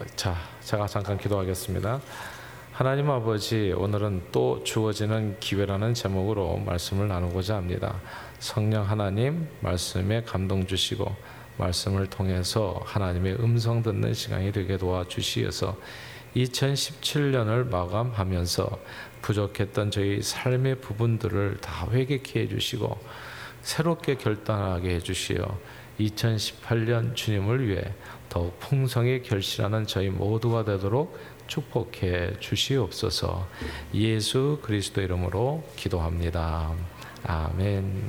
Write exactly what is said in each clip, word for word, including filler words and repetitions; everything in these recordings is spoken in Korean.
자, 제가 잠깐 기도하겠습니다. 하나님 아버지, 오늘은 또 주어지는 기회라는 제목으로 말씀을 나누고자 합니다. 성령 하나님, 말씀에 감동 주시고 말씀을 통해서 하나님의 음성 듣는 시간이 되게 도와주시어서 이천십칠 년을 마감하면서 부족했던 저희 삶의 부분들을 다 회개케 해주시고 새롭게 결단하게 해주시어 이천십팔 년 주님을 위해 더욱 풍성히 결실하는 저희 모두가 되도록 축복해 주시옵소서. 예수 그리스도 이름으로 기도합니다. 아멘.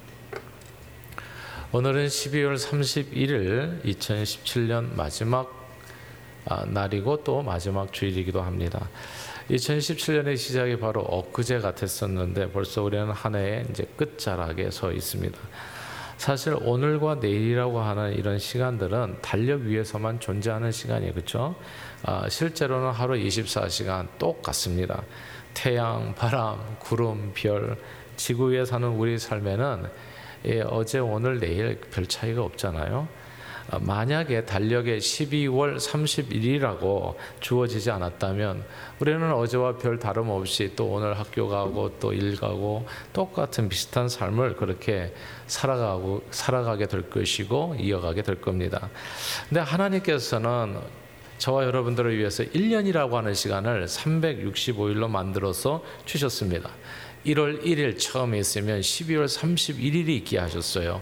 오늘은 십이월 삼십일일 이천십칠 년 마지막 날이고 또 마지막 주일이기도 합니다. 이천십칠 년의 시작이 바로 엊그제 같았었는데 벌써 우리는 한 해의 이제 끝자락에 서 있습니다. 사실 오늘과 내일이라고 하는 이런 시간들은 달력 위에서만 존재하는 시간이에요. 그렇죠? 아, 실제로는 하루 이십사 시간 똑같습니다. 태양, 바람, 구름, 별, 지구 위에 사는 우리 삶에는 예, 어제, 오늘, 내일 별 차이가 없잖아요. 아, 만약에 달력에 십이월 삼십일이라고 주어지지 않았다면 우리는 어제와 별 다름없이 또 오늘 학교 가고 또 일 가고 똑같은 비슷한 삶을 그렇게 살아가고 살아가게 될 것이고 이어가게 될 겁니다. 근데 하나님께서는 저와 여러분들을 위해서 일 년이라고 하는 시간을 삼백육십오 일로 만들어서 주셨습니다. 일월 일일 처음에 있으면 십이월 삼십일일이 있게 하셨어요.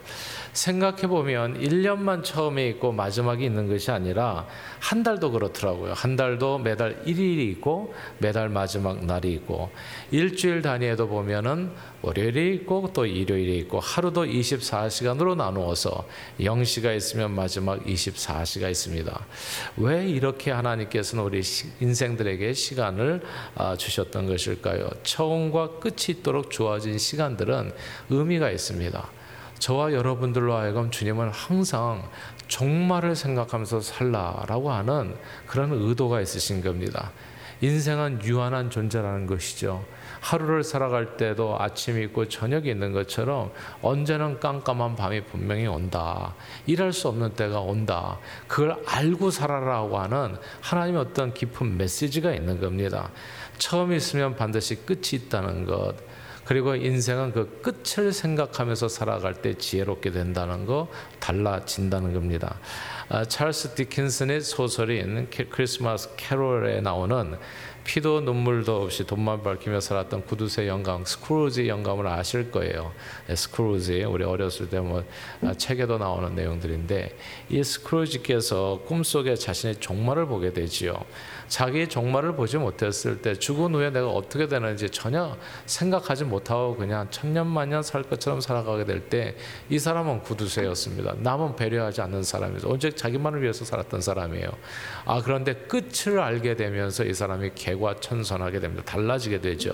생각해보면 일 년만 처음에 있고 마지막이 있는 것이 아니라 한 달도 그렇더라고요. 한 달도 매달 일 일이 있고 매달 마지막 날이 있고 일주일 단위에도 보면은 월요일이 있고 또 일요일이 있고 하루도 이십사 시간으로 나누어서 영 시가 있으면 마지막 이십사 시가 있습니다. 왜 이렇게 하나님께서는 우리 인생들에게 시간을 주셨던 것일까요? 처음과 끝이 있도록 주어진 시간들은 의미가 있습니다. 저와 여러분들로 하여금 주님은 항상 종말을 생각하면서 살라라고 하는 그런 의도가 있으신 겁니다. 인생은 유한한 존재라는 것이죠. 하루를 살아갈 때도 아침이 있고 저녁이 있는 것처럼 언제는 깜깜한 밤이 분명히 온다. 일할 수 없는 때가 온다. 그걸 알고 살아라고 하는 하나님의 어떤 깊은 메시지가 있는 겁니다. 처음이 있으면 반드시 끝이 있다는 것, 그리고 인생은 그 끝을 생각하면서 살아갈 때 지혜롭게 된다는 거, 달라진다는 겁니다. 아, 찰스 디킨슨의 소설인 크리스마스 캐롤에 나오는 피도 눈물도 없이 돈만 밝히며 살았던 구두쇠 영감, 스크루지 영감을 아실 거예요. 스크루지, 우리 어렸을 때 뭐 책에도 나오는 내용들인데, 이 스크루지께서 꿈속에 자신의 종말을 보게 되지요. 자기의 종말을 보지 못했을 때 죽은 후에 내가 어떻게 되는지 전혀 생각하지 못하고 그냥 천년만년 살 것처럼 살아가게 될 때 이 사람은 구두쇠였습니다. 남은 배려하지 않는 사람이죠. 오직 자기만을 위해서 살았던 사람이에요. 아, 그런데 끝을 알게 되면서 이 사람이 개과천선하게 됩니다. 달라지게 되죠.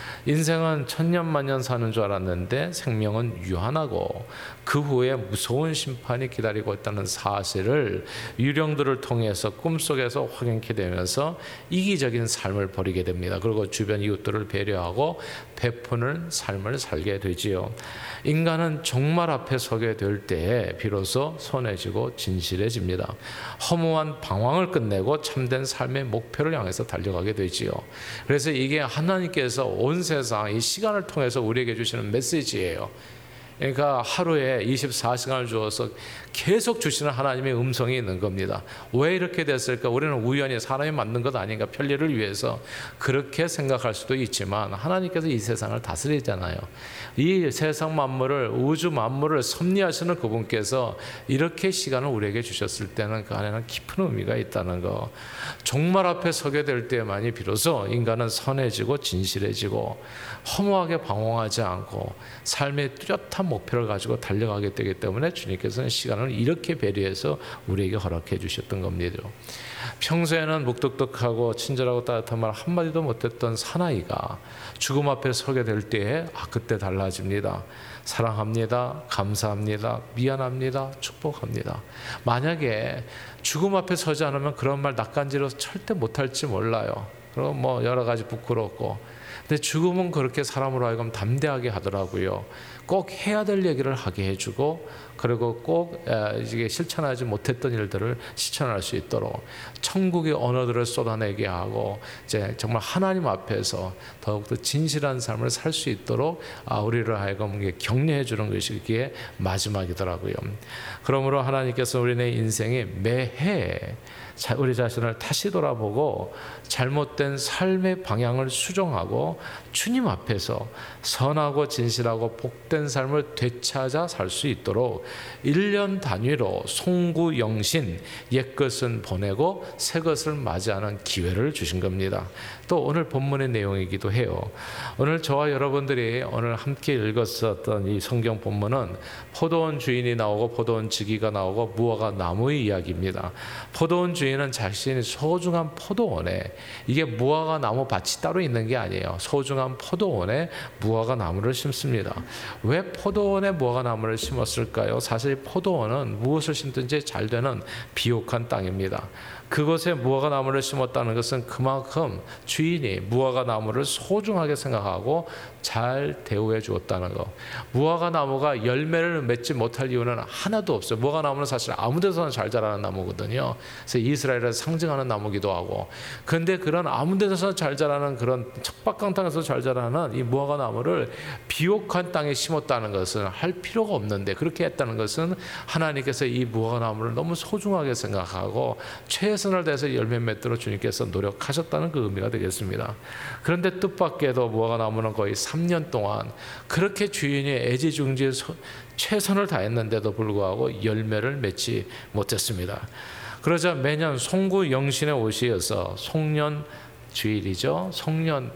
인생은 천년만년 사는 줄 알았는데 생명은 유한하고 그 후에 무서운 심판이 기다리고 있다는 사실을 유령들을 통해서 꿈속에서 확인케 되면서 이기적인 삶을 벌이게 됩니다. 그리고 주변 이웃들을 배려하고 베푸는 삶을 살게 되지요. 인간은 종말 앞에 서게 될 때에 비로소 선해지고 진실해집니다. 허무한 방황을 끝내고 참된 삶의 목표를 향해서 달려가게 되지요. 그래서 이게 하나님께서 온 세상 이 시간을 통해서 우리에게 주시는 메시지예요. 그러니까 하루에 이십사 시간을 주어서 계속 주시는 하나님의 음성이 있는 겁니다. 왜 이렇게 됐을까? 우리는 우연히 사람이 만든 것 아닌가, 편리를 위해서 그렇게 생각할 수도 있지만 하나님께서 이 세상을 다스리잖아요. 이 세상 만물을, 우주 만물을 섭리하시는 그분께서 이렇게 시간을 우리에게 주셨을 때는 그 안에는 깊은 의미가 있다는 거. 종말 앞에 서게 될 때만이 비로소 인간은 선해지고 진실해지고 허무하게 방황하지 않고 삶의 뚜렷한 목표를 가지고 달려가게 되기 때문에 주님께서는 시간을 이렇게 배려해서 우리에게 허락해 주셨던 겁니다. 평소에는 묵뚝뚝하고 친절하고 따뜻한 말 한마디도 못했던 사나이가 죽음 앞에 서게 될 때에 아, 그때 달라집니다. 사랑합니다. 감사합니다. 미안합니다. 축복합니다. 만약에 죽음 앞에 서지 않으면 그런 말 낯간지러서 절대 못할지 몰라요. 그리고 뭐 여러 가지 부끄럽고 근데 죽음은 그렇게 사람으로 하여금 담대하게 하더라고요. 꼭 해야 될 얘기를 하게 해주고, 그리고 꼭 이게 실천하지 못했던 일들을 실천할 수 있도록 천국의 언어들을 쏟아내게 하고, 이제 정말 하나님 앞에서 더욱더 진실한 삶을 살 수 있도록 우리를 하여금 격려해 주는 것이 이게 마지막이더라고요. 그러므로 하나님께서 우리네 인생에 매해 우리 자신을 다시 돌아보고 잘못된 삶의 방향을 수정하고 주님 앞에서 선하고 진실하고 복된 삶을 되찾아 살 수 있도록 일 년 단위로 송구영신, 옛것은 보내고 새것을 맞이하는 기회를 주신 겁니다. 또 오늘 본문의 내용이기도 해요. 오늘 저와 여러분들이 오늘 함께 읽었었던 이 성경 본문은 포도원 주인이 나오고 포도원 지기가 나오고 무화과 나무의 이야기입니다. 포도원 주인은 자신이 소중한 포도원에, 이게 무화과 나무 밭이 따로 있는 게 아니에요. 소중한 포도원에 무화과 나무를 심습니다. 왜 포도원에 무화과 나무를 심었을까요? 사실 포도원은 무엇을 심든지 잘 되는 비옥한 땅입니다. 그곳에 무화과 나무를 심었다는 것은 그만큼 주인이 무화과 나무를 소중하게 생각하고 잘 대우해 주었다는 거. 무화과 나무가 열매를 맺지 못할 이유는 하나도 없어요. 무화과 나무는 사실 아무 데서나 잘 자라는 나무거든요. 그래서 이스라엘을 상징하는 나무기도 하고. 그런데 그런 아무 데서나 잘 자라는 그런 척박한 땅에서 잘 자라는 이 무화과 나무를 비옥한 땅에 심었다는 것은 할 필요가 없는데, 그렇게 했다는 것은 하나님께서 이 무화과 나무를 너무 소중하게 생각하고 최선을 다해서 열매 맺도록 주님께서 노력하셨다는 그 의미가 되겠습니다. 그런데 뜻밖에도 무화과 나무는 거의 삼 년 동안 그렇게 주인이 애지중지 최선을 다했는데도 불구하고 열매를 맺지 못했습니다. 그러자 매년 송구영신의 옷이어서 송년 주일이죠. 송년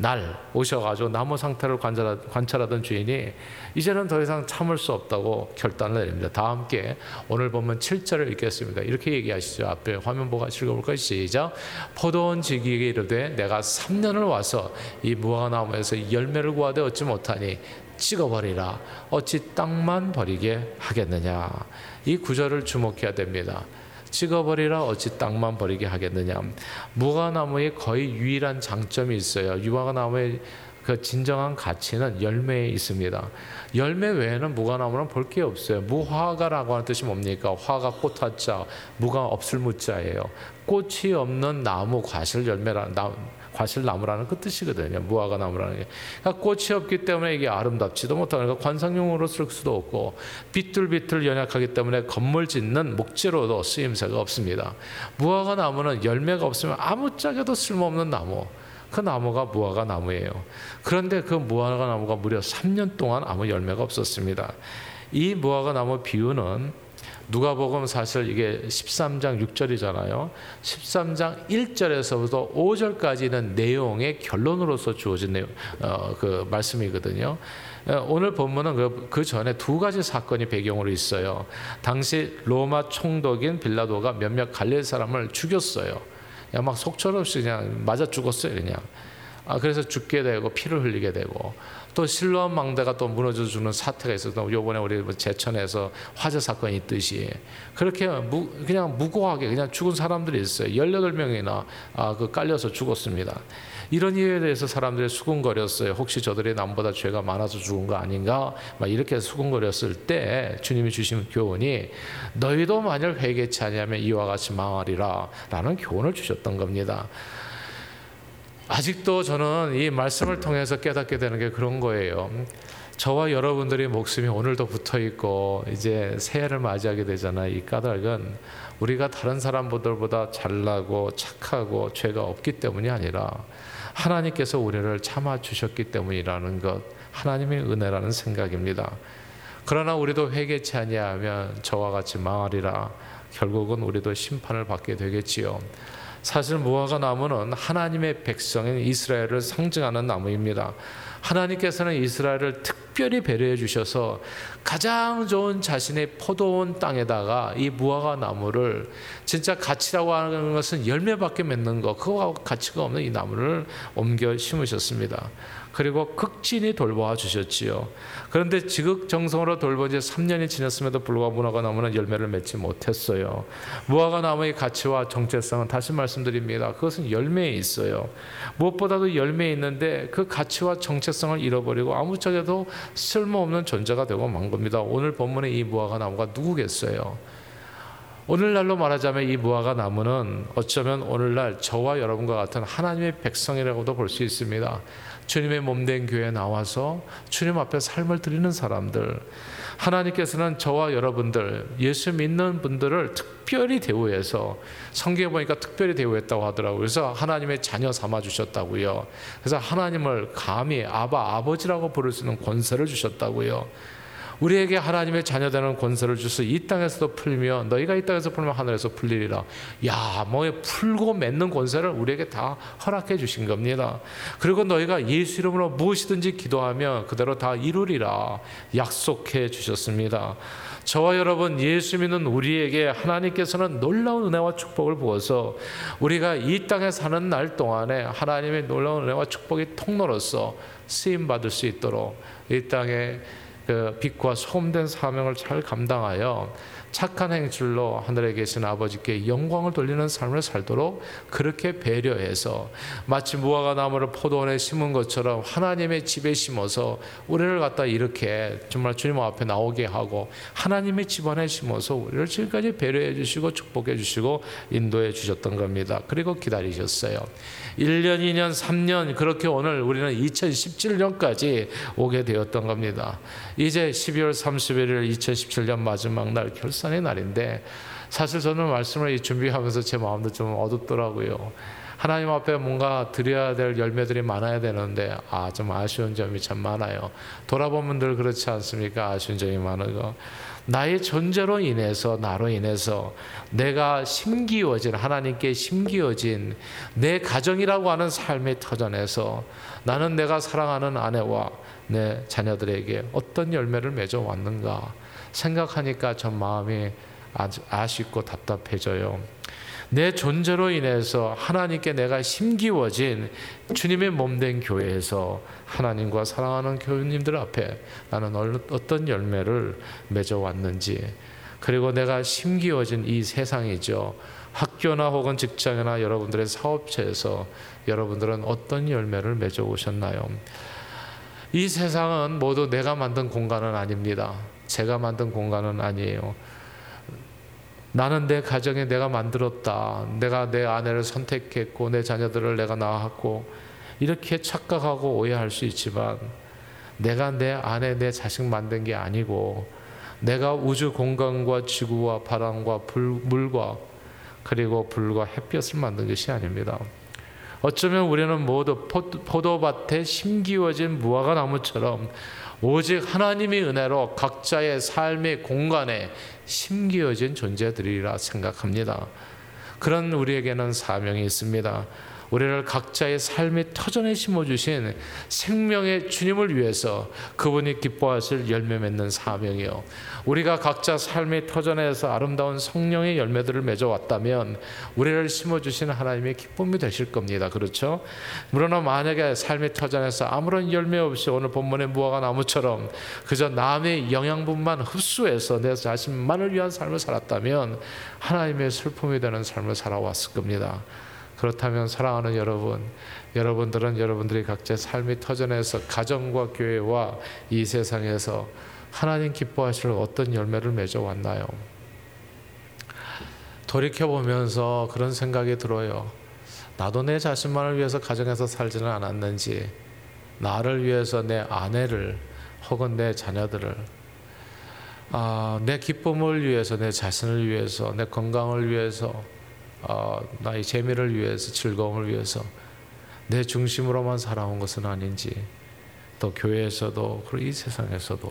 날 오셔가지고 나무 상태를 관찰하던 주인이 이제는 더 이상 참을 수 없다고 결단을 내립니다. 다 함께 오늘 보면 칠 절을 읽겠습니다. 이렇게 얘기하시죠. 앞에 화면 보고 읽어볼까요? 시작. 포도원 지기에게 이르되 내가 삼 년을 와서 이 무화과 나무에서 열매를 구하되 얻지 못하니 찍어버리라. 어찌 땅만 버리게 하겠느냐. 이 구절을 주목해야 됩니다. 찍어버리라. 어찌 땅만 버리게 하겠느냐. 무화과나무의 거의 유일한 장점이 있어요. 무화과나무의 그 진정한 가치는 열매에 있습니다. 열매 외에는 무화과나무는 볼 게 없어요. 무화과라고 하는 뜻이 뭡니까? 화가 꽃화자, 무가 없을 무자예요. 꽃이 없는 나무, 과실 열매라 나 과실나무라는 그 뜻이거든요. 무화과나무라는 게. 그러니까 꽃이 없기 때문에 이게 아름답지도 못하고, 그러니까 관상용으로 쓸 수도 없고, 비뚤비뚤 연약하기 때문에 건물 짓는 목재로도 쓰임새가 없습니다. 무화과나무는 열매가 없으면 아무짝에도 쓸모없는 나무. 그 나무가 무화과나무예요. 그런데 그 무화과나무가 무려 삼 년 동안 아무 열매가 없었습니다. 이 무화과나무 비유는 누가복음 사실 이게 십삼 장 육 절이잖아요. 십삼 장 일 절에서부터 오 절까지는 내용의 결론으로서 주어진 내용, 어, 그 말씀이거든요. 오늘 본문은 그, 그 전에 두 가지 사건이 배경으로 있어요. 당시 로마 총독인 빌라도가 몇몇 갈릴리 사람을 죽였어요. 그냥 막 속절없이 그냥 맞아 죽었어요, 그냥. 아, 그래서 죽게 되고 피를 흘리게 되고, 또 실로암 망대가 또 무너져 주는 사태가 있었던, 요번에 우리 제천에서 화재 사건이 있듯이 그렇게 무, 그냥 무고하게 그냥 죽은 사람들이 있어요. 열여덟 명이나 아, 그 깔려서 죽었습니다. 이런 이유에 대해서 사람들이 수군거렸어요. 혹시 저들이 남보다 죄가 많아서 죽은 거 아닌가? 막 이렇게 수군거렸을 때 주님이 주신 교훈이 너희도 만일 회개치 아니하면 이와 같이 망하리라 라는 교훈을 주셨던 겁니다. 아직도 저는 이 말씀을 통해서 깨닫게 되는 게 그런 거예요. 저와 여러분들의 목숨이 오늘도 붙어있고 이제 새해를 맞이하게 되잖아요. 이 까닭은 우리가 다른 사람들보다 잘나고 착하고 죄가 없기 때문이 아니라 하나님께서 우리를 참아주셨기 때문이라는 것, 하나님의 은혜라는 생각입니다. 그러나 우리도 회개치 아니하면 저와 같이 망하리라. 결국은 우리도 심판을 받게 되겠지요. 사실 무화과 나무는 하나님의 백성인 이스라엘을 상징하는 나무입니다. 하나님께서는 이스라엘을 특별히 배려해 주셔서 가장 좋은 자신의 포도원 땅에다가 이 무화과 나무를, 진짜 가치라고 하는 것은 열매밖에 맺는 거, 그거하고 가치가 없는 이 나무를 옮겨 심으셨습니다. 그리고 극진히 돌보아 주셨지요. 그런데 지극정성으로 돌본 지 삼 년이 지났음에도 불구하고 무화과 나무는 열매를 맺지 못했어요. 무화과 나무의 가치와 정체성은 다시 말씀드립니다. 그것은 열매에 있어요. 무엇보다도 열매에 있는데 그 가치와 정체성을 잃어버리고 아무짝에도 쓸모없는 존재가 되고 만 겁니다. 오늘 본문의 이 무화과 나무가 누구겠어요? 오늘날로 말하자면 이 무화과 나무는 어쩌면 오늘날 저와 여러분과 같은 하나님의 백성이라고도 볼 수 있습니다. 주님의 몸된 교회에 나와서 주님 앞에 삶을 드리는 사람들, 하나님께서는 저와 여러분들, 예수 믿는 분들을 특별히 대우해서, 성경에 보니까 특별히 대우했다고 하더라고요. 그래서 하나님의 자녀 삼아 주셨다고요. 그래서 하나님을 감히 아바, 아버지라고 부를 수 있는 권세를 주셨다고요. 우리에게 하나님의 자녀되는 권세를 주서 이 땅에서도 풀면, 너희가 이 땅에서 풀면 하늘에서 풀리리라. 야, 뭐 풀고 맺는 권세를 우리에게 다 허락해 주신 겁니다. 그리고 너희가 예수 이름으로 무엇이든지 기도하면 그대로 다 이루리라 약속해 주셨습니다. 저와 여러분, 예수 믿는 우리에게 하나님께서는 놀라운 은혜와 축복을 부어서 우리가 이 땅에 사는 날 동안에 하나님의 놀라운 은혜와 축복의 통로로서 쓰임 받을 수 있도록 이 땅에 그 빛과 소금된 사명을 잘 감당하여 착한 행실로 하늘에 계신 아버지께 영광을 돌리는 삶을 살도록 그렇게 배려해서, 마치 무화과 나무를 포도원에 심은 것처럼 하나님의 집에 심어서 우리를 갖다 이렇게 정말 주님 앞에 나오게 하고 하나님의 집안에 심어서 우리를 지금까지 배려해 주시고 축복해 주시고 인도해 주셨던 겁니다. 그리고 기다리셨어요. 일 년, 이 년, 삼 년, 그렇게 오늘 우리는 이천십칠 년까지 오게 되었던 겁니다. 이제 십이월 삼십일일 이천십칠 년 마지막 날, 결산의 날인데, 사실 저는 말씀을 준비하면서 제 마음도 좀 어둡더라고요. 하나님 앞에 뭔가 드려야 될 열매들이 많아야 되는데 아, 좀 아쉬운 점이 참 많아요. 돌아보면 늘 그렇지 않습니까? 아쉬운 점이 많은 나의 존재로 인해서, 나로 인해서 내가 심기어진, 하나님께 심기어진 내 가정이라고 하는 삶의 터전에서 나는 내가 사랑하는 아내와 내 자녀들에게 어떤 열매를 맺어왔는가 생각하니까 전 마음이 아주 아쉽고 답답해져요. 내 존재로 인해서 하나님께 내가 심기워진 주님의 몸된 교회에서 하나님과 사랑하는 교우님들 앞에 나는 어떤 열매를 맺어왔는지, 그리고 내가 심기워진 이 세상이죠. 학교나 혹은 직장이나 여러분들의 사업체에서 여러분들은 어떤 열매를 맺어오셨나요? 이 세상은 모두 내가 만든 공간은 아닙니다. 제가 만든 공간은 아니에요. 나는 내 가정에 내가 만들었다. 내가 내 아내를 선택했고 내 자녀들을 내가 낳았고, 이렇게 착각하고 오해할 수 있지만 내가 내 아내, 내 자식 만든 게 아니고 내가 우주 공간과 지구와 바람과 불, 물과 그리고 불과 햇볕을 만든 것이 아닙니다. 어쩌면 우리는 모두 포도밭에 심기워진 무화과 나무처럼 오직 하나님의 은혜로 각자의 삶의 공간에 심기어진 존재들이라 생각합니다. 그런 우리에게는 사명이 있습니다. 우리를 각자의 삶의 터전에 심어주신 생명의 주님을 위해서 그분이 기뻐하실 열매 맺는 사명이요, 우리가 각자 삶의 터전에서 아름다운 성령의 열매들을 맺어왔다면 우리를 심어주신 하나님의 기쁨이 되실 겁니다. 그렇죠? 그러나 만약에 삶의 터전에서 아무런 열매 없이 오늘 본문의 무화과 나무처럼 그저 남의 영양분만 흡수해서 내 자신만을 위한 삶을 살았다면 하나님의 슬픔이 되는 삶을 살아왔을 겁니다. 그렇다면 사랑하는 여러분, 여러분들은 여러분들이 각자의 삶의 터전에서 가정과 교회와 이 세상에서 하나님 기뻐하실 어떤 열매를 맺어왔나요? 돌이켜보면서 그런 생각이 들어요. 나도 내 자신만을 위해서 가정에서 살지는 않았는지, 나를 위해서 내 아내를 혹은 내 자녀들을, 아, 내 기쁨을 위해서, 내 자신을 위해서, 내 건강을 위해서, 어, 나의 재미를 위해서, 즐거움을 위해서 내 중심으로만 살아온 것은 아닌지, 또 교회에서도 그리고 이 세상에서도.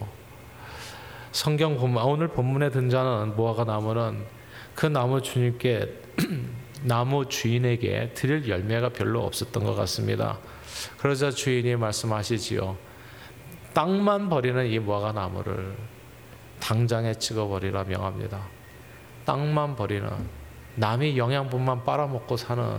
성경 본문, 오늘 본문에 등장하는 무화과 나무는 그 나무 주님께 나무 주인에게 드릴 열매가 별로 없었던 것 같습니다. 그러자 주인이 말씀하시지요. 땅만 버리는 이 무화과 나무를 당장에 찍어버리라 명합니다. 땅만 버리는, 남이 영양분만 빨아먹고 사는.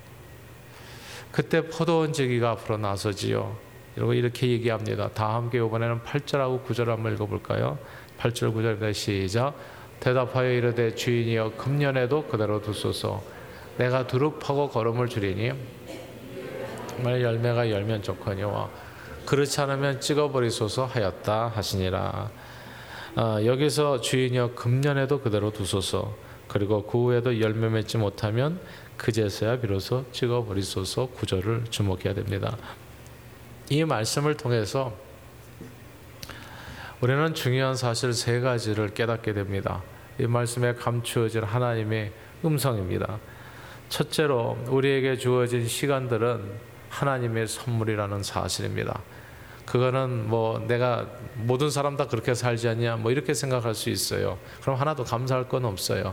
그때 포도원지기가 앞으로 나서지요. 그리고 이렇게 얘기합니다. 다 함께 이번에는 팔 절하고 구 절 한번 읽어볼까요? 팔 절 구 절입니다. 시작. 대답하여 이르되 주인이여 금년에도 그대로 두소서. 내가 두릅 파고 거름을 줄이니 정말 열매가 열면 좋거니와 그렇지 않으면 찍어버리소서 하였다 하시니라. 아, 여기서 주인이여 금년에도 그대로 두소서, 그리고 그 후에도 열매 맺지 못하면 그제서야 비로소 찍어버리소서 구절을 주목해야 됩니다. 이 말씀을 통해서 우리는 중요한 사실 세 가지를 깨닫게 됩니다. 이 말씀에 감추어진 하나님의 음성입니다. 첫째로 우리에게 주어진 시간들은 하나님의 선물이라는 사실입니다. 그거는 뭐 내가 모든 사람 다 그렇게 살지 않냐 뭐 이렇게 생각할 수 있어요. 그럼 하나도 감사할 건 없어요.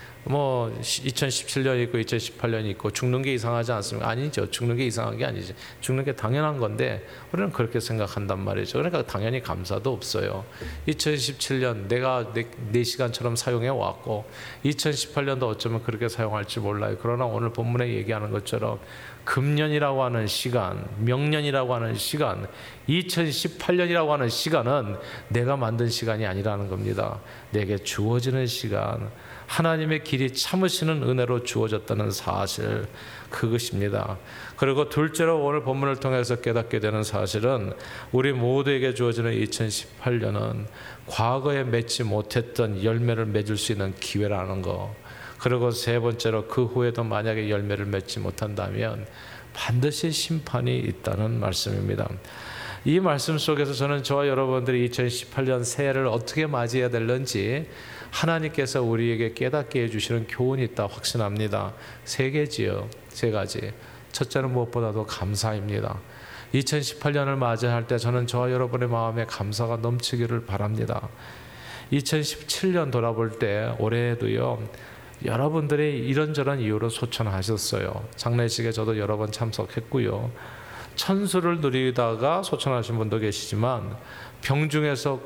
뭐 이천십칠 년이 있고 이천십팔 년이 있고 죽는 게 이상하지 않습니까? 아니죠. 죽는 게 이상한 게 아니죠. 죽는 게 당연한 건데 우리는 그렇게 생각한단 말이죠. 그러니까 당연히 감사도 없어요. 이천십칠 년 내가 내, 내 시간처럼 사용해 왔고 이천십팔 년도 어쩌면 그렇게 사용할지 몰라요. 그러나 오늘 본문에 얘기하는 것처럼 금년이라고 하는 시간, 명년이라고 하는 시간, 이천십팔 년이라고 하는 시간은 내가 만든 시간이 아니라는 겁니다. 내게 주어지는 시간, 하나님의 길이 참으시는 은혜로 주어졌다는 사실, 그것입니다. 그리고 둘째로 오늘 본문을 통해서 깨닫게 되는 사실은 우리 모두에게 주어지는 이천십팔 년은 과거에 맺지 못했던 열매를 맺을 수 있는 기회라는 거. 그리고 세 번째로 그 후에도 만약에 열매를 맺지 못한다면 반드시 심판이 있다는 말씀입니다. 이 말씀 속에서 저는 저와 여러분들이 이천십팔 년 새해를 어떻게 맞이해야 될는지 하나님께서 우리에게 깨닫게 해주시는 교훈이 있다 확신합니다. 세 개지요. 세 가지. 첫째는 무엇보다도 감사입니다. 이천십팔 년을 맞이할 때 저는 저와 여러분의 마음에 감사가 넘치기를 바랍니다. 이천십칠 년 돌아볼 때 올해에도요, 여러분들이 이런저런 이유로 소천하셨어요. 장례식에 저도 여러 번 참석했고요. 천수를 누리다가 소천하신 분도 계시지만 병중에서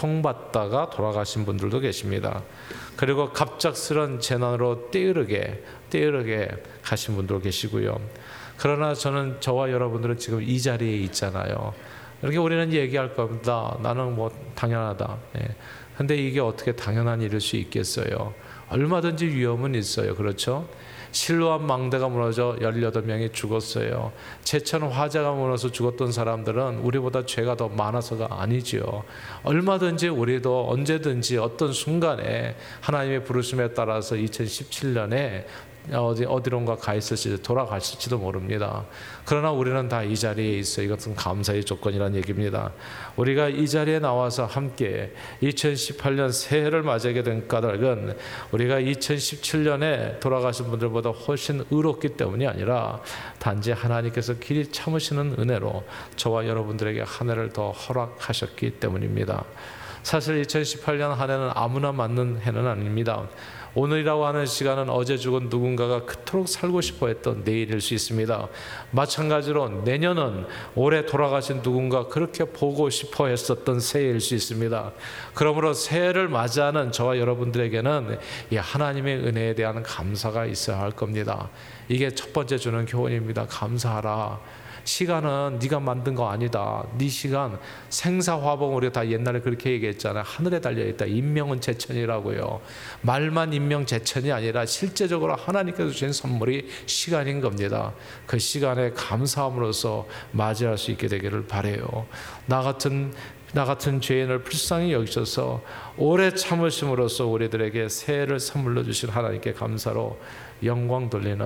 고통받다가 돌아가신 분들도 계십니다. 그리고 갑작스런 재난으로 떼으르게 떼으르게 가신 분도 계시고요. 그러나 저는 저와 여러분들은 지금 이 자리에 있잖아요. 이렇게 우리는 얘기할 겁니다. 나는 뭐 당연하다. 예. 근데 이게 어떻게 당연한 일일 수 있겠어요? 얼마든지 위험은 있어요. 그렇죠? 실로암 망대가 무너져 열여덟 명이 죽었어요. 제천 화재가 무너져서 죽었던 사람들은 우리보다 죄가 더 많아서가 아니죠. 얼마든지 우리도 언제든지 어떤 순간에 하나님의 부르심에 따라서 이천십칠 년에 어디 어디론가 가 있을지 돌아갔을지도 모릅니다. 그러나 우리는 다 이 자리에 있어. 이것은 감사의 조건이라는 얘기입니다. 우리가 이 자리에 나와서 함께 이천십팔 년 새해를 맞이하게 된 까닭은 우리가 이천십칠 년에 돌아가신 분들보다 훨씬 의롭기 때문이 아니라 단지 하나님께서 길이 참으시는 은혜로 저와 여러분들에게 한 해를 더 허락하셨기 때문입니다. 사실 이천십팔 년 한 해는 아무나 맞는 해는 아닙니다. 오늘이라고 하는 시간은 어제 죽은 누군가가 그토록 살고 싶어 했던 내일일 수 있습니다. 마찬가지로 내년은 올해 돌아가신 누군가 그렇게 보고 싶어 했었던 새해일 수 있습니다. 그러므로 새해를 맞이하는 저와 여러분들에게는 이 하나님의 은혜에 대한 감사가 있어야 할 겁니다. 이게 첫 번째 주는 교훈입니다. 감사하라. 시간은 네가 만든 거 아니다. 네 시간 생사화복, 우리가 다 옛날에 그렇게 얘기했잖아요. 하늘에 달려있다. 인명은 제천이라고요. 말만 인명제천이 아니라 실제적으로 하나님께서 주신 선물이 시간인 겁니다. 그 시간에 감사함으로써 맞이할 수 있게 되기를 바라요. 나 같은 나 같은 죄인을 불쌍히 여기셔서 오래 참으심으로써 우리들에게 새해를 선물로 주신 하나님께 감사로 영광 돌리는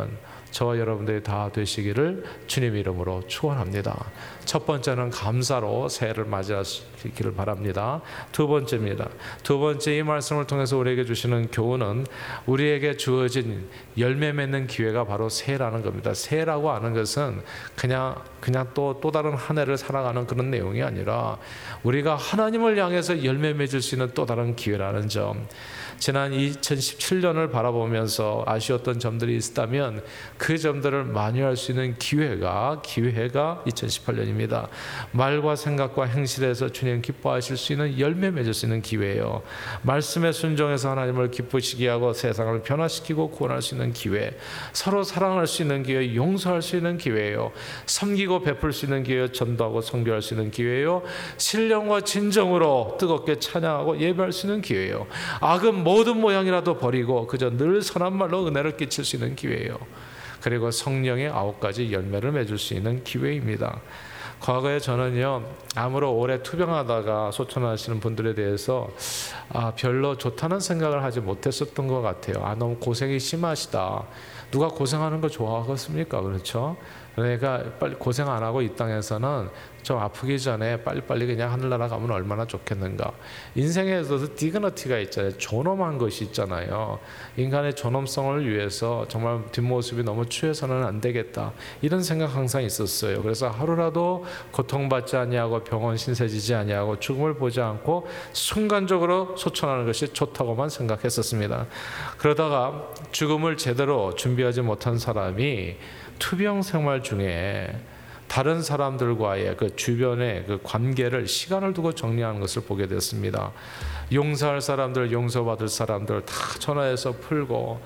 저와 여러분들이 다 되시기를 주님 이름으로 축원합니다. 첫 번째는 감사로 새해를 맞이하시기를 바랍니다. 두 번째입니다. 두 번째, 이 말씀을 통해서 우리에게 주시는 교훈은 우리에게 주어진 열매 맺는 기회가 바로 새해라는 겁니다. 새해라고 하는 것은 그냥 그냥 또, 또 다른 한 해를 살아가는 그런 내용이 아니라 우리가 하나님을 향해서 열매 맺을 수 있는 또 다른 기회라는 점. 지난 이천십칠 년을 바라보면서 아쉬웠던 점들이 있다면 그 점들을 만회할 수 있는 기회가 기회가 이천십팔 년입니다. 말과 생각과 행실에서 주님 기뻐하실 수 있는 열매 맺을 수 있는 기회예요. 말씀에 순종해서 하나님을 기쁘시게 하고 세상을 변화시키고 구원할 수 있는 기회, 서로 사랑할 수 있는 기회, 용서할 수 있는 기회예요. 섬기고 베풀 수 있는 기회요, 전도하고 선교할 수 있는 기회예요. 신령과 진정으로 뜨겁게 찬양하고 예배할 수 있는 기회예요. 악은 모든 모양이라도 버리고 그저 늘 선한 말로 은혜를 끼칠 수 있는 기회예요. 그리고 성령의 아홉 가지 열매를 맺을 수 있는 기회입니다. 과거에 저는요, 암으로 오래 투병하다가 소천하시는 분들에 대해서 아, 별로 좋다는 생각을 하지 못했었던 것 같아요. 아, 너무 고생이 심하시다. 누가 고생하는 거 좋아하겠습니까? 그렇죠? 그러니까 빨리 고생 안 하고 이 땅에서는 좀 아프기 전에 빨리빨리 그냥 하늘나라 가면 얼마나 좋겠는가. 인생에서도 디그너티가 있잖아요. 존엄한 것이 있잖아요. 인간의 존엄성을 위해서 정말 뒷모습이 너무 추해서는 안 되겠다, 이런 생각 항상 있었어요. 그래서 하루라도 고통받지 아니하고 병원 신세지지 아니하고 죽음을 보지 않고 순간적으로 소천하는 것이 좋다고만 생각했었습니다. 그러다가 죽음을 제대로 준비하지 못한 사람이 투병 생활 중에 다른 사람들과의 그 주변의 그 관계를 시간을 두고 정리하는 것을 보게 됐습니다. 용서할 사람들, 용서받을 사람들 다 전화해서 풀고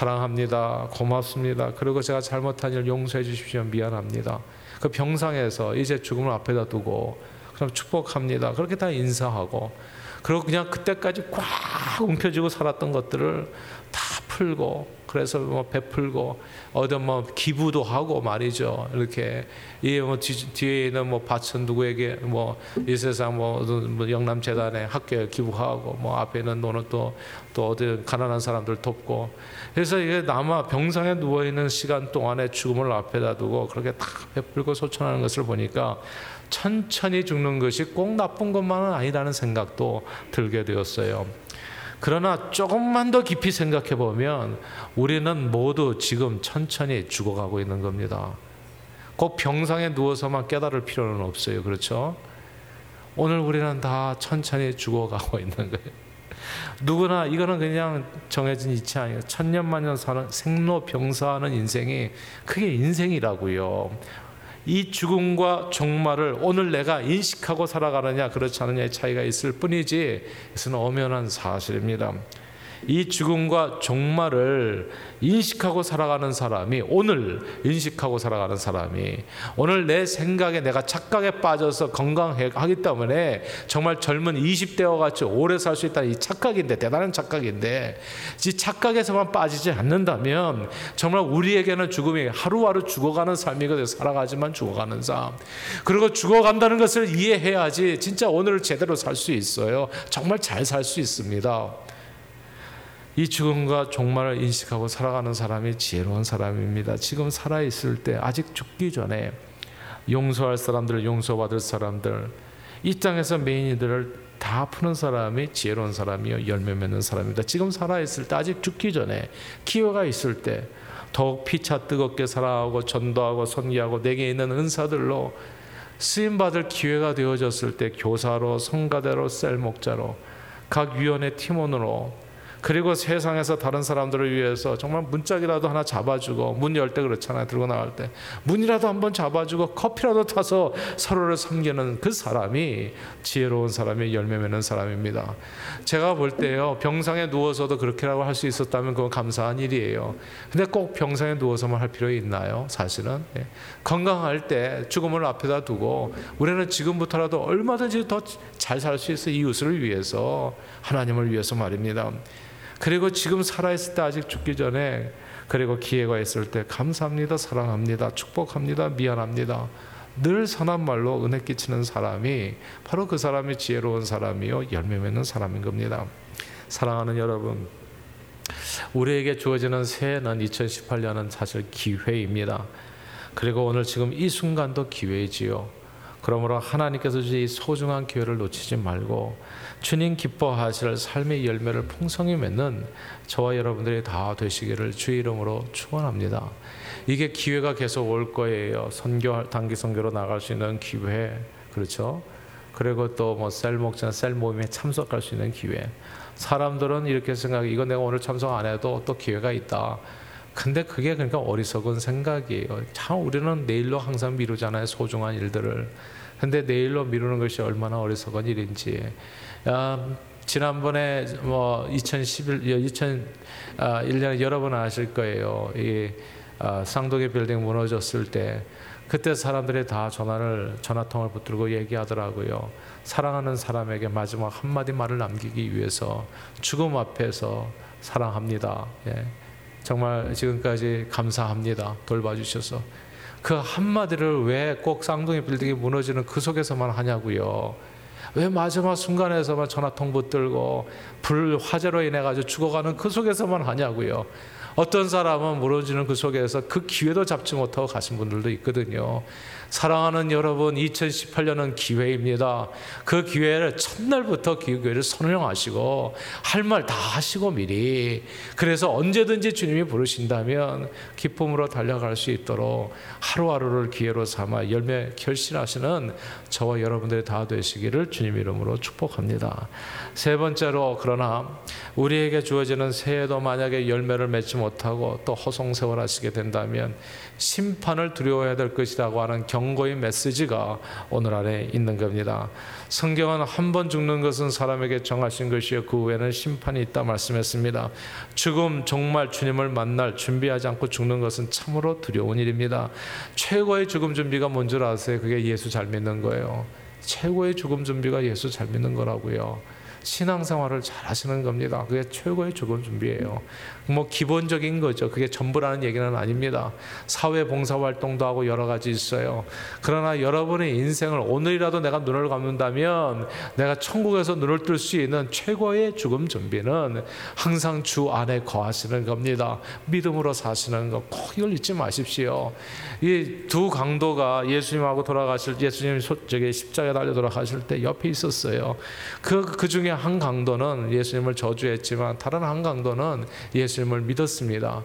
사랑합니다, 고맙습니다, 그리고 제가 잘못한 일 용서해 주십시오, 미안합니다. 그 병상에서 이제 죽음을 앞에다 두고 그럼 축복합니다, 그렇게 다 인사하고, 그리고 그냥 그때까지 꽉 움켜쥐고 살았던 것들을 다 풀고, 그래서 뭐 베풀고 어떤 뭐 기부도 하고 말이죠. 이렇게 이 뭐 뒤에 있는 뭐 밭은 누구에게 뭐 이 세상 뭐, 뭐 영남 재단에 학교에 기부하고, 뭐 앞에 있는 노는 또 또 어디 가난한 사람들 돕고. 그래서 이게 남아 병상에 누워 있는 시간 동안에 죽음을 앞에다 두고 그렇게 다 베풀고 소천하는 것을 보니까 천천히 죽는 것이 꼭 나쁜 것만은 아니라는 생각도 들게 되었어요. 그러나 조금만 더 깊이 생각해 보면 우리는 모두 지금 천천히 죽어가고 있는 겁니다. 꼭 병상에 누워서만 깨달을 필요는 없어요. 그렇죠? 오늘 우리는 다 천천히 죽어가고 있는 거예요. 누구나 이거는 그냥 정해진 이치 아니에요. 천년만년 사는 생로병사하는 인생이 그게 인생이라고요. 이 죽음과 종말을 오늘 내가 인식하고 살아가느냐 그렇지 않느냐의 차이가 있을 뿐이지 이것은 엄연한 사실입니다. 이 죽음과 종말을 인식하고 살아가는 사람이, 오늘 인식하고 살아가는 사람이, 오늘 내 생각에 내가 착각에 빠져서 건강하기 때문에 정말 젊은 이십 대와 같이 오래 살 수 있다는 이 착각인데, 대단한 착각인데, 이 착각에서만 빠지지 않는다면 정말 우리에게는 죽음이 하루하루 죽어가는 삶이거든요. 살아가지만 죽어가는 삶. 그리고 죽어간다는 것을 이해해야지 진짜 오늘을 제대로 살 수 있어요. 정말 잘 살 수 있습니다. 이 죽음과 종말을 인식하고 살아가는 사람이 지혜로운 사람입니다. 지금 살아있을 때 아직 죽기 전에 용서할 사람들, 용서받을 사람들, 이 땅에서 매인이들을 다 푸는 사람이 지혜로운 사람이요, 열매 맺는 사람입니다. 지금 살아있을 때, 아직 죽기 전에 기회가 있을 때 더욱 피차 뜨겁게 살아가고 전도하고 선기하고 내게 있는 은사들로 쓰임받을 기회가 되어졌을 때 교사로, 성가대로, 셀목자로, 각 위원회 팀원으로, 그리고 세상에서 다른 사람들을 위해서 정말 문짝이라도 하나 잡아주고, 문 열 때 그렇잖아요. 들고 나갈 때 문이라도 한번 잡아주고 커피라도 타서 서로를 섬기는 그 사람이 지혜로운 사람이 열매 맺는 사람입니다. 제가 볼 때요, 병상에 누워서도 그렇게라고 할 수 있었다면 그건 감사한 일이에요. 근데 꼭 병상에 누워서만 할 필요 있나요? 사실은 예. 건강할 때 죽음을 앞에다 두고 우리는 지금부터라도 얼마든지 더 잘 살 수 있어, 이웃을 위해서, 하나님을 위해서 말입니다. 그리고 지금 살아있을 때, 아직 죽기 전에, 그리고 기회가 있을 때 감사합니다, 사랑합니다, 축복합니다, 미안합니다, 늘 선한 말로 은혜 끼치는 사람이 바로 그 사람이 지혜로운 사람이요, 열매 맺는 사람인 겁니다. 사랑하는 여러분, 우리에게 주어지는 새해는 이천십팔 년은 사실 기회입니다. 그리고 오늘 지금 이 순간도 기회이지요. 그러므로 하나님께서 주신 이 소중한 기회를 놓치지 말고 주님 기뻐하실 삶의 열매를 풍성히 맺는 저와 여러분들이 다 되시기를 주의 이름으로 축원합니다. 이게 기회가 계속 올 거예요. 선교, 단기 선교로 나갈 수 있는 기회, 그렇죠? 그리고 또 뭐 셀 목장, 셀 모임에 참석할 수 있는 기회. 사람들은 이렇게 생각해. 이거 내가 오늘 참석 안 해도 또 기회가 있다. 근데 그게 그러니까 어리석은 생각이에요. 참 우리는 내일로 항상 미루잖아요, 소중한 일들을. 근데 내일로 미루는 것이 얼마나 어리석은 일인지. 아, 지난번에 뭐 이천십일, 이천일 년에 여러분 아실 거예요. 이 아, 쌍둥이 빌딩 무너졌을 때 그때 사람들이 다 전화를 전화통을 붙들고 얘기하더라고요. 사랑하는 사람에게 마지막 한마디 말을 남기기 위해서 죽음 앞에서 사랑합니다. 예. 정말 지금까지 감사합니다. 돌봐주셔서. 그 한마디를 왜 꼭 쌍둥이 빌딩이 무너지는 그 속에서만 하냐고요. 왜 마지막 순간에서만 전화통 붙들고 불 화재로 인해 가지고 죽어가는 그 속에서만 하냐고요. 어떤 사람은 무너지는 그 속에서 그 기회도 잡지 못하고 가신 분들도 있거든요. 사랑하는 여러분, 이천십팔 년은 기회입니다. 그 기회를 첫날부터 기회를 선용하시고 할 말 다 하시고 미리, 그래서 언제든지 주님이 부르신다면 기쁨으로 달려갈 수 있도록 하루하루를 기회로 삼아 열매 결실하시는 저와 여러분들이 다 되시기를 주님 이름으로 축복합니다. 세 번째로, 그러나 우리에게 주어지는 새해도 만약에 열매를 맺지 못하고 또 허송세월하시게 된다면 심판을 두려워해야 될 것이라고 하는 경고의 메시지가 오늘 안에 있는 겁니다. 성경은 한 번 죽는 것은 사람에게 정하신 것이요 그 후에는 심판이 있다 말씀했습니다. 죽음, 정말 주님을 만날 준비하지 않고 죽는 것은 참으로 두려운 일입니다. 최고의 죽음 준비가 뭔 줄 아세요? 그게 예수 잘 믿는 거예요. 최고의 죽음 준비가 예수 잘 믿는 거라고요. 신앙생활을 잘 하시는 겁니다. 그게 최고의 죽음 준비예요. 뭐 기본적인 거죠. 그게 전부라는 얘기는 아닙니다. 사회 봉사활동도 하고 여러 가지 있어요. 그러나 여러분의 인생을 오늘이라도 내가 눈을 감는다면 내가 천국에서 눈을 뜰 수 있는 최고의 죽음 준비는 항상 주 안에 거하시는 겁니다. 믿음으로 사시는 거 꼭 이걸 잊지 마십시오. 이 두 강도가 예수님하고 돌아가실, 예수님이 저기 십자가에 달려 돌아가실 때 옆에 있었어요. 그, 그 중에 한 강도는 예수님을 저주했지만 다른 한 강도는 예수님을 믿었습니다.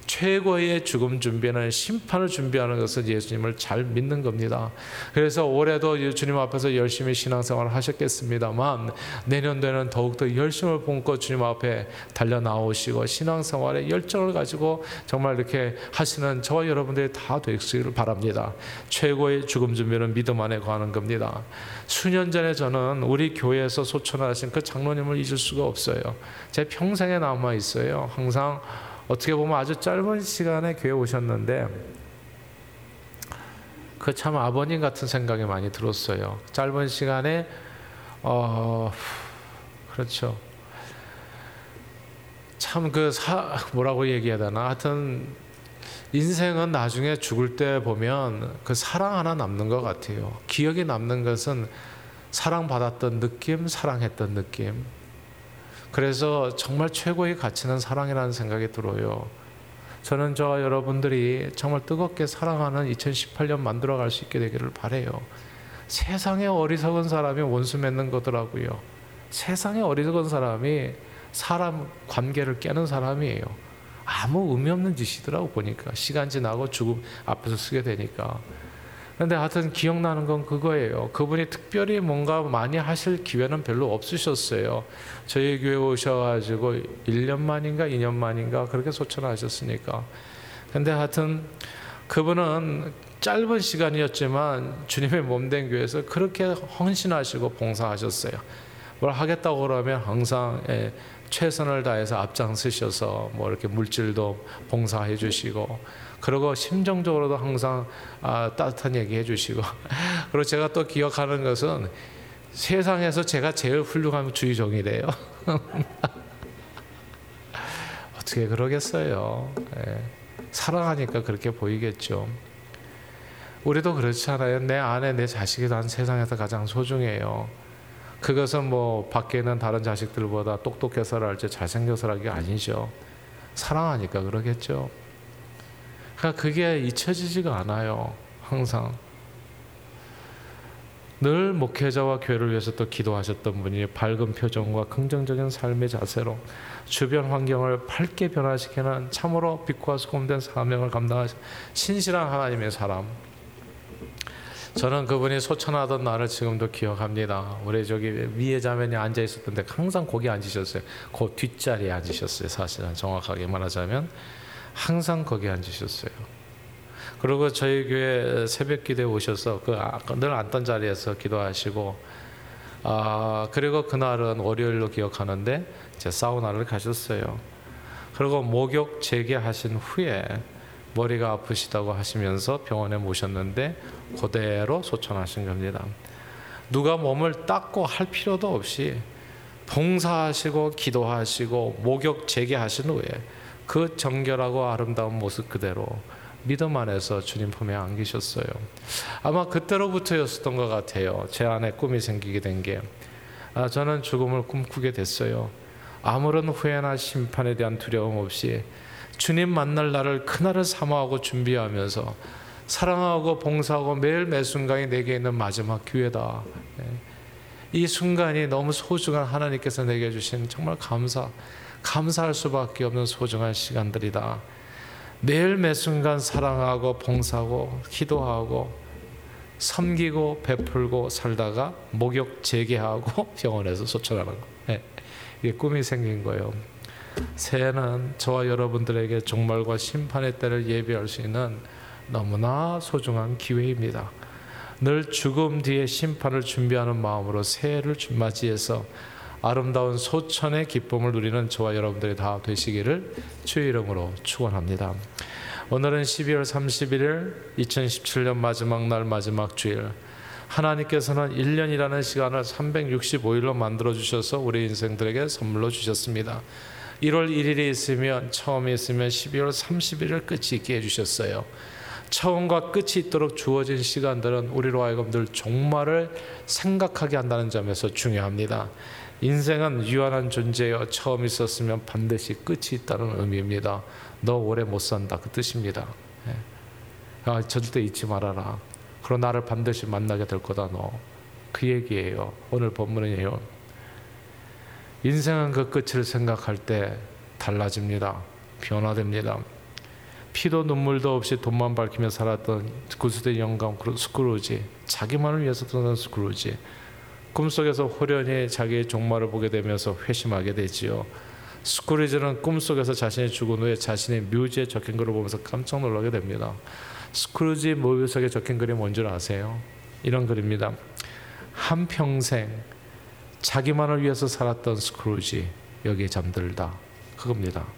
최고의 죽음 준비는, 심판을 준비하는 것은 예수님을 잘 믿는 겁니다. 그래서 올해도 주님 앞에서 열심히 신앙생활을 하셨겠습니다만 내년도에는 더욱더 열심을 품고 주님 앞에 달려 나오시고 신앙생활에 열정을 가지고 정말 이렇게 하시는 저와 여러분들이 다 되시기를 바랍니다. 최고의 죽음 준비는 믿음 안에 거하는 겁니다. 수년 전에 저는 우리 교회에서 소천하신 그 장로님을 잊을 수가 없어요. 제 평생에 남아 있어요. 항상 어떻게 보면 아주 짧은 시간에 교회 오셨는데 그 참 아버님 같은 생각이 많이 들었어요. 짧은 시간에 어 그렇죠. 참 그 사 뭐라고 얘기해야 되나? 하여튼 인생은 나중에 죽을 때 보면 그 사랑 하나 남는 것 같아요. 기억에 남는 것은 사랑받았던 느낌, 사랑했던 느낌. 그래서 정말 최고의 가치는 사랑이라는 생각이 들어요. 저는 저와 여러분들이 정말 뜨겁게 사랑하는 이천십팔 년 만들어갈 수 있게 되기를 바라요. 세상에 어리석은 사람이 원수 맺는 거더라고요. 세상에 어리석은 사람이 사람 관계를 깨는 사람이에요. 아무 의미 없는 짓이더라고 보니까. 시간 지나고 죽음 앞에서 쓰게 되니까. 근데 하여튼 기억나는 건 그거예요. 그분이 특별히 뭔가 많이 하실 기회는 별로 없으셨어요. 저희 교회 오셔가지고 일 년 만인가 이 년 만인가 그렇게 소천하셨으니까. 근데 하여튼 그분은 짧은 시간이었지만 주님의 몸된 교회에서 그렇게 헌신하시고 봉사하셨어요. 뭘 하겠다고 그러면 항상 예, 최선을 다해서 앞장서셔서 뭐 이렇게 물질도 봉사해 주시고, 그리고 심정적으로도 항상 아, 따뜻한 얘기 해주시고 그리고 제가 또 기억하는 것은 세상에서 제가 제일 훌륭한 주의종이래요. 어떻게 그러겠어요. 예. 사랑하니까 그렇게 보이겠죠. 우리도 그렇잖아요. 내 아내 내 자식이 난 세상에서 가장 소중해요. 그것은 뭐 밖에 있는 다른 자식들보다 똑똑해서랄지 잘생겨서랄 게 아니죠. 사랑하니까 그러겠죠. 그러니까 그게 잊혀지지가 않아요. 항상 늘 목회자와 교회를 위해서 또 기도하셨던 분이 밝은 표정과 긍정적인 삶의 자세로 주변 환경을 밝게 변화시키는 참으로 빛과 소금된 사명을 감당하신 신실한 하나님의 사람. 저는 그분이 소천하던 날을 지금도 기억합니다. 우리 저기 위에 자매니 앉아 있었던데 항상 거기 앉으셨어요. 그 뒷자리에 앉으셨어요. 사실은 정확하게 말하자면 항상 거기 앉으셨어요. 그리고 저희 교회 새벽 기도에 오셔서 그 늘 앉던 자리에서 기도하시고, 아 그리고 그날은 월요일로 기억하는데 이제 사우나를 가셨어요. 그리고 목욕 재개하신 후에 머리가 아프시다고 하시면서 병원에 모셨는데 그대로 소천하신 겁니다. 누가 몸을 닦고 할 필요도 없이 봉사하시고 기도하시고 목욕 재개하신 후에 그 정결하고 아름다운 모습 그대로 믿음 안에서 주님 품에 안기셨어요. 아마 그때로부터였었던 것 같아요. 제 안에 꿈이 생기게 된 게, 아, 저는 죽음을 꿈꾸게 됐어요. 아무런 후회나 심판에 대한 두려움 없이 주님 만날 날을 그날을 사모하고 준비하면서 사랑하고 봉사하고 매일 매 순간이 내게 있는 마지막 기회다. 이 순간이 너무 소중한 하나님께서 내게 주신 정말 감사, 감사할 수밖에 없는 소중한 시간들이다. 매일 매 순간 사랑하고 봉사하고 기도하고 섬기고 베풀고 살다가 목욕 재개하고 병원에서 소천하는 거. 네. 이게 꿈이 생긴 거예요. 새해는 저와 여러분들에게 종말과 심판의 때를 예비할 수 있는 너무나 소중한 기회입니다. 늘 죽음 뒤에 심판을 준비하는 마음으로 새해를 맞이해서 아름다운 소천의 기쁨을 누리는 저와 여러분들이 다 되시기를 주의 이름으로 축원합니다. 오늘은 십이월 삼십일일 이천십칠 년 마지막 날 마지막 주일, 하나님께서는 일 년이라는 시간을 삼백육십오일로 만들어 주셔서 우리 인생들에게 선물로 주셨습니다. 일월 일일이 있으면, 처음이 있으면 십이월 삼십일일 끝이 있게 해주셨어요. 처음과 끝이 있도록 주어진 시간들은 우리로 하여금 늘 종말을 생각하게 한다는 점에서 중요합니다. 인생은 유한한 존재여 처음 있었으면 반드시 끝이 있다는 의미입니다. 너 오래 못 산다 그 뜻입니다. 아, 절대 잊지 말아라. 그럼 나를 반드시 만나게 될 거다 너. 그 얘기예요. 오늘 본문이에요. 인생은 그 끝을 생각할 때 달라집니다. 변화됩니다. 피도 눈물도 없이 돈만 밝히며 살았던 구수된 영감 스크루지, 자기만을 위해서 떠난 스크루지, 꿈속에서 호련히 자기의 종말을 보게 되면서 회심하게 되지요. 스크루지는 꿈속에서 자신이 죽은 후에 자신의 묘지에 적힌 글을 보면서 깜짝 놀라게 됩니다. 스크루지 묘석에 적힌 글이 뭔지 아세요? 이런 글입니다. 한평생 자기만을 위해서 살았던 스크루지 여기에 잠들다, 그겁니다.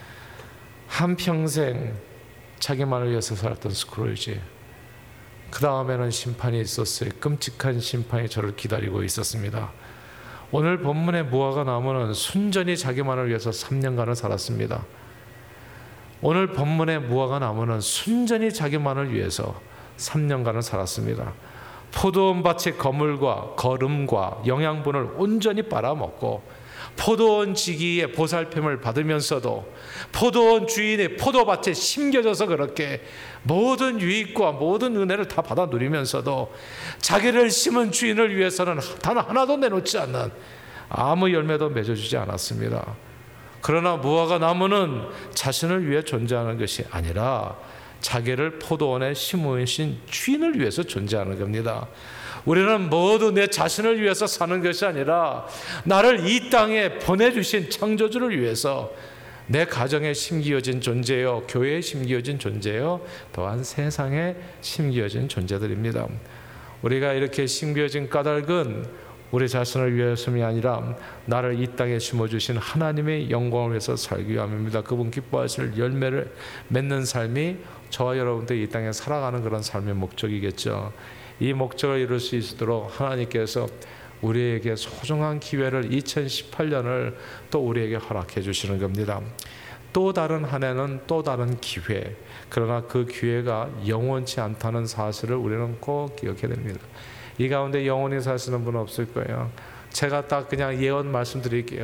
한평생 자기만을 위해서 살았던 스크루지, 그 다음에는 심판이 있었어요. 끔찍한 심판이 저를 기다리고 있었습니다. 오늘 본문의 무화과 나무는 순전히 자기만을 위해서 삼 년간을 살았습니다. 오늘 본문의 무화과 나무는 순전히 자기만을 위해서 삼 년간을 살았습니다. 포도원 밭의 거물과 거름과 영양분을 온전히 빨아먹고 포도원 지기의 보살핌을 받으면서도 포도원 주인의 포도밭에 심겨져서 그렇게 모든 유익과 모든 은혜를 다 받아 누리면서도 자기를 심은 주인을 위해서는 단 하나도 내놓지 않는, 아무 열매도 맺어주지 않았습니다. 그러나 무화과 나무는 자신을 위해 존재하는 것이 아니라 자기를 포도원에 심으신 주인을 위해서 존재하는 겁니다. 우리는 모두 내 자신을 위해서 사는 것이 아니라 나를 이 땅에 보내주신 창조주를 위해서, 내 가정에 심기어진 존재요, 교회에 심기어진 존재요, 또한 세상에 심기어진 존재들입니다. 우리가 이렇게 심기어진 까닭은 우리 자신을 위해서이 아니라 나를 이 땅에 심어주신 하나님의 영광을 위해서 살기 위함입니다. 그분 기뻐하실 열매를 맺는 삶이 저와 여러분들이 이 땅에 살아가는 그런 삶의 목적이겠죠. 이 목적을 이룰 수 있도록 하나님께서 우리에게 소중한 기회를, 이천십팔 년을 또 우리에게 허락해 주시는 겁니다. 또 다른 한 해는 또 다른 기회, 그러나 그 기회가 영원치 않다는 사실을 우리는 꼭 기억해야 됩니다. 이 가운데 영원히 사시는 분은 없을 거예요. 제가 딱 그냥 예언 말씀드릴게요.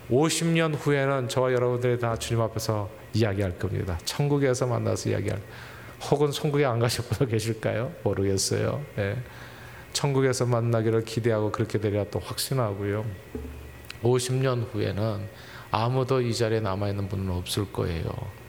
오십 년 후에는 저와 여러분들이 다 주님 앞에서 이야기할 겁니다. 천국에서 만나서 이야기할, 혹은 천국에 안 가실 분도 계실까요? 모르겠어요. 예. 천국에서 만나기를 기대하고 그렇게 되리라 또 확신하고요. 오십 년 후에는 아무도 이 자리에 남아있는 분은 없을 거예요.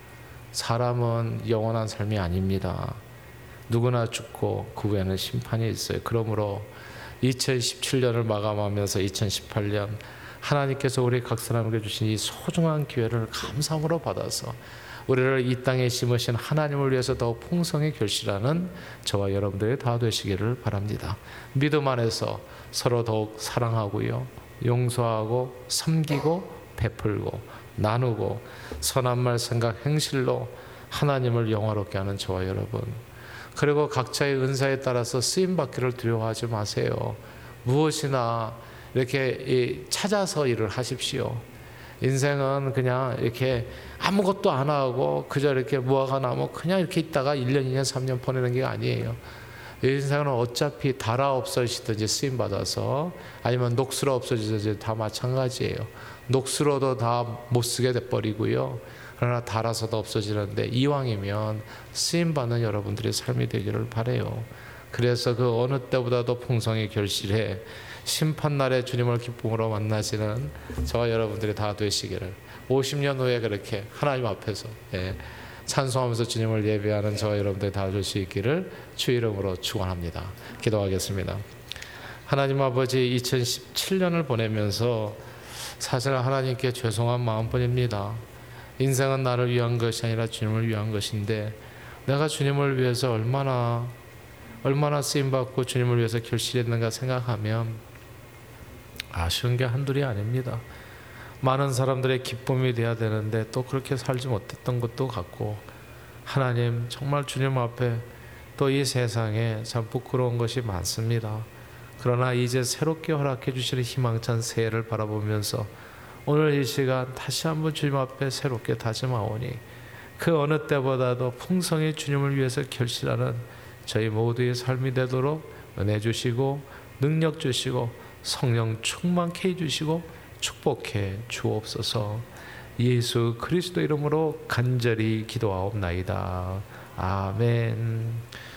사람은 영원한 삶이 아닙니다. 누구나 죽고 그 후에는 심판이 있어요. 그러므로 이천십칠 년을 마감하면서 이천십팔 년 하나님께서 우리 각 사람에게 주신 이 소중한 기회를 감사함으로 받아서 우리를 이 땅에 심으신 하나님을 위해서 더욱 풍성히 결실하는 저와 여러분들이 다 되시기를 바랍니다. 믿음 안에서 서로 더욱 사랑하고요, 용서하고 섬기고 베풀고 나누고 선한 말 생각 행실로 하나님을 영화롭게 하는 저와 여러분, 그리고 각자의 은사에 따라서 쓰임받기를 두려워하지 마세요. 무엇이나 이렇게 찾아서 일을 하십시오. 인생은 그냥 이렇게 아무것도 안 하고 그저 이렇게 무화과 나무 그냥 이렇게 있다가 일 년, 이 년, 삼 년 보내는 게 아니에요. 인생은 어차피 달아 없어지든지 쓰임받아서, 아니면 녹슬어 없어지든지 다 마찬가지예요. 녹슬어도 다 못 쓰게 돼버리고요, 그러나 달아서도 없어지는데 이왕이면 쓰임받는 여러분들의 삶이 되기를 바라요. 그래서 그 어느 때보다도 풍성히 결실해 심판날에 주님을 기쁨으로 만나시는 저와 여러분들이 다 되시기를, 오십 년 후에 그렇게 하나님 앞에서 예, 찬송하면서 주님을 예배하는 저와 여러분들이 다 될 수 있기를 주 이름으로 축원합니다. 기도하겠습니다. 하나님 아버지, 이천십칠 년을 보내면서 사실 하나님께 죄송한 마음뿐입니다. 인생은 나를 위한 것이 아니라 주님을 위한 것인데, 내가 주님을 위해서 얼마나 얼마나 쓰임받고 주님을 위해서 결실했는가 생각하면 아쉬운 게 한둘이 아닙니다. 많은 사람들의 기쁨이 돼야 되는데 또 그렇게 살지 못했던 것도 같고, 하나님 정말 주님 앞에 또 이 세상에 참 부끄러운 것이 많습니다. 그러나 이제 새롭게 허락해 주시는 희망찬 새해를 바라보면서 오늘 이 시간 다시 한번 주님 앞에 새롭게 다짐하오니 그 어느 때보다도 풍성히 주님을 위해서 결실하는 저희 모두의 삶이 되도록 은혜 주시고 능력 주시고 성령 충만케 해주시고 축복해 주옵소서. 예수 그리스도 이름으로 간절히 기도하옵나이다. 아멘.